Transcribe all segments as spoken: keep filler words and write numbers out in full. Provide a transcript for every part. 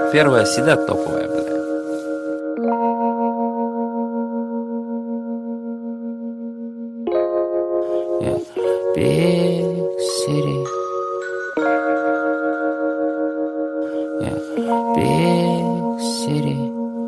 Первая всегда топовая, блядь. Yeah. Big city. Yeah. Big city.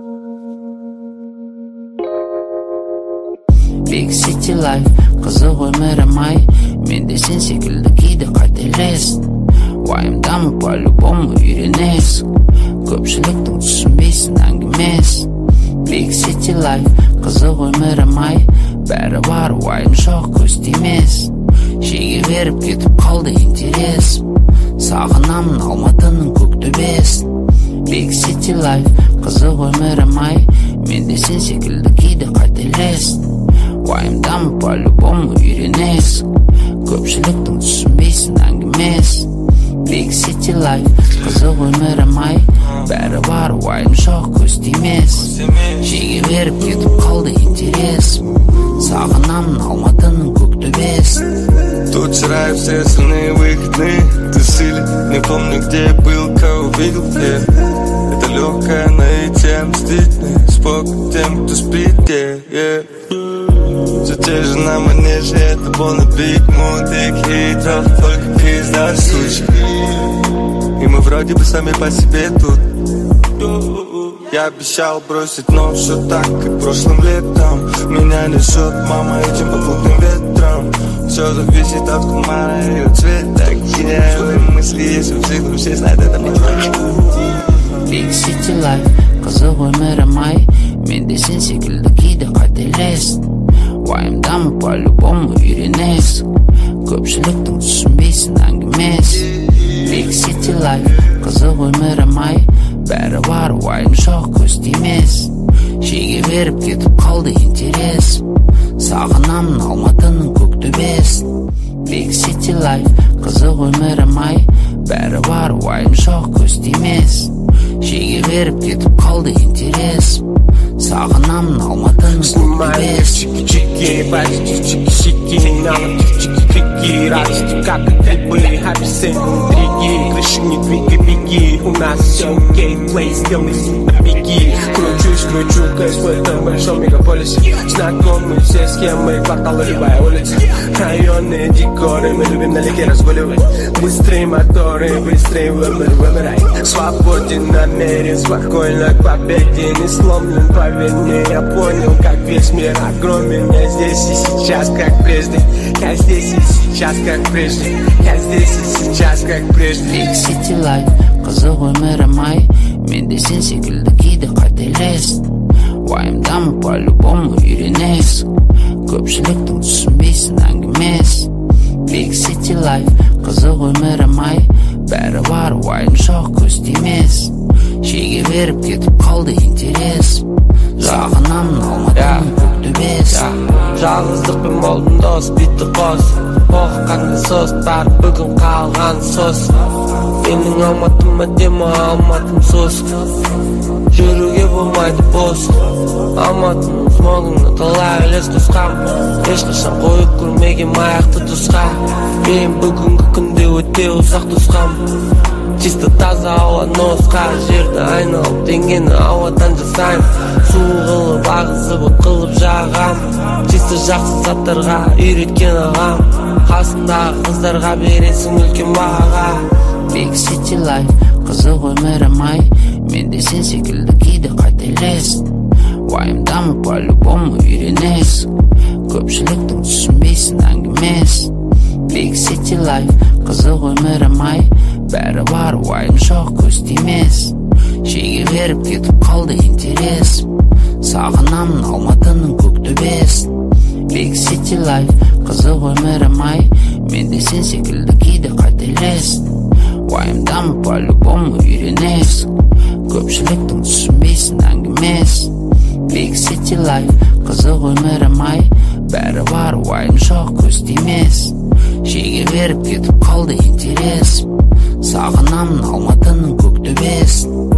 Big city life. Қызық өмірі май. Мен де сен секілді кейде қателес. Уайымдамы по-любому үйренесің. Көпшіліктің түсінбейсің әңгімес. Big city life. Қызық өмірі май. Бәрі бар уайым жоқ көз тимес. Шеге беріп кетіп қалды интерес. Сағынамын Алматының көк төбесін. Big city life. Қызық өмірі май. Мен де сен секілді кейде қателесің. Уайымдамы по-любому үйренесің. Көпшіліктің түсінбейсің әңгімес. Big city life. Қызық өмірі май. Бәрі бар уайым жоқ көз тимес. Шеге беріп кетіп қалды интерес. Сағынамын Алматының көк төбесін. Тут вчера все остальные выходные тусили. Не помню, где я был, кого видел, yeah. Это легкое наитие, мстительный спок тем, кто спит, yeah, yeah. Все те же на манеже, это полный биг муд и хейтов, только пизда случай. И мы вроде бы сами по себе тут. Я обещал бросить, но все так, как прошлым летом. Меня несет мама этим попутным ветром. Все зависит от кумара и от цвета. Гениальные мысли, если вживую все знают это мне. Big city life. Қызық өмірі май. Мен де сен секілді кейде қателесің. Уайымдамы по-любому үйренесің. Көпшіліктің түсінбейсің әңгімес. Big city life. Қызық өмірі май. Бәрі бар уайым жоқ көз тимес. Шеге беріп кетіп қалды интерес. Сағынамын Алматының көк төбесін. Big city life. Қызық өмірі май. Бәрі бар уайым жоқ көз тимес. Шеге беріп кетіп қалды интерес. Сағынамын Алматының көк төбесін. Чики-чики, бачки-чики-чики, налом чики-чики, радости как грибы, апельсины, интриги, крыши не двигай, беги, у нас все окей, плей, сделай сильно, беги. Кручусь, кручу-каюсь в этом большом мегаполисе. Знакомы все схемы, кварталы, любая улица. Районные декоры, мы любим налегке разгуливать. Быстрые моторы, быстрый выбор, выбирай. Свободен, намерен, спокойно к победе. Не сломлен, поверь мне, я понял, как весь мир огромен. Я здесь и сейчас, как прежде. Я здесь и сейчас, как прежде. Я здесь и сейчас, как прежде. Big city life. Қызық өмірі май. Мен де сен секілді кейде қателесің. Уайымдамы по-любому үйренесің. Көпшіліктің түсінбейсің әңгімес. Big city life. Қызық өмірі май. Бәрі бар уайым жоқ көз тимес. Шеге беріп кетіп қалды интерес. Сағынамын Алматының көк төбесін. Жалғыздықпен болдым дос, битті қос. Оққанды состар, бүгін қалған сос. Менің Алматым әдемі, Алматым сос. Жүруге болмайды бос. Алматының смогына талай үлес қосқам. Ешқашан қойып көрмеген маяқты тұсқа. Мен бүгінгі күнде өте ұзақ тұсқам. Чисто таза ауа носқа. Жерді айналып тенгені ауадан жасайм. Су қылып ағызып от қылып жағам. Чисто жақсы заттарға үйреткен ағам. Қасындағы қыздарға бересің үлкен баға. Big city life. Қызық өмірі май. Мен де сен секілді кейде қателесің. Уайымдамы по-любому үйренесің. Көпшіліктің түсінбейсің әңгімес. Big city life. Қызық өмірі май. Бәрі бар уайым жоқ көз тимес. Шеге беріп кетіп қалды интерес. Сағынамын Алматының көк төбесін. Big city life. Қызық өмірі май. Мен де сен секілді кейде қателесің. Уайымдамы по-любому үйренесің. Көпшіліктің түсінбейсің әңгімес. Big city life. Қызық өмірі май. Бәрі бар уайым жоқ көз тимес. Шеге беріп кетіп қалды интерес. Сағынамын Алматының көк төбесін.